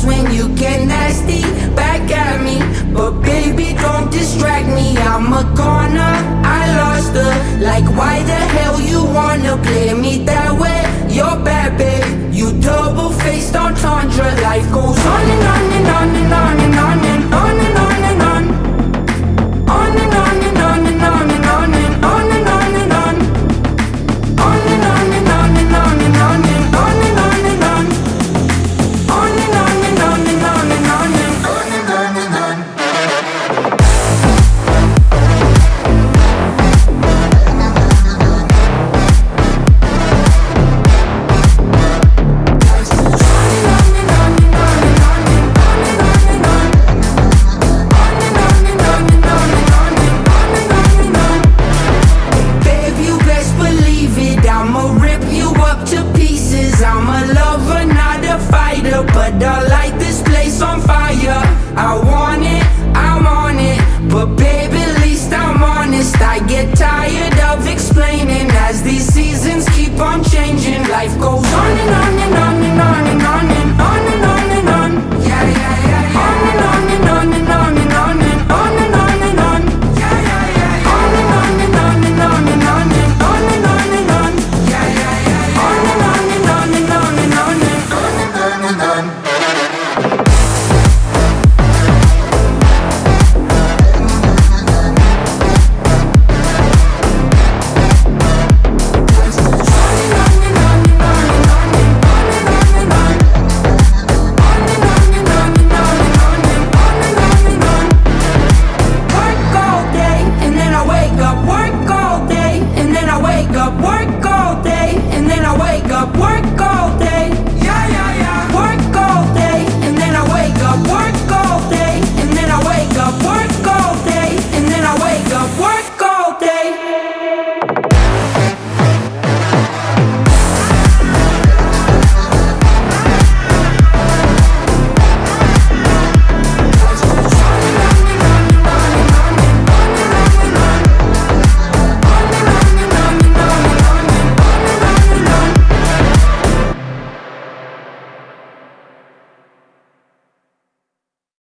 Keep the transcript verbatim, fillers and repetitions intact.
that's when you get nasty back at me. But baby, don't distract me, I'm a goner. I lost her, like why the hell you wanna play me that way? You're bad, babe, you double-faced entendre. Life goes on and on and on and on and on and on and on and on. On and on and on and on and on and on and on and on. On and on and on and on and on and on and on and on. On and on and on and on and on and on and on and on. But I light this place on fire. I want it, I'm on it. But baby, at least I'm honest. I get tired of explaining as these seasons keep on changing. Life goes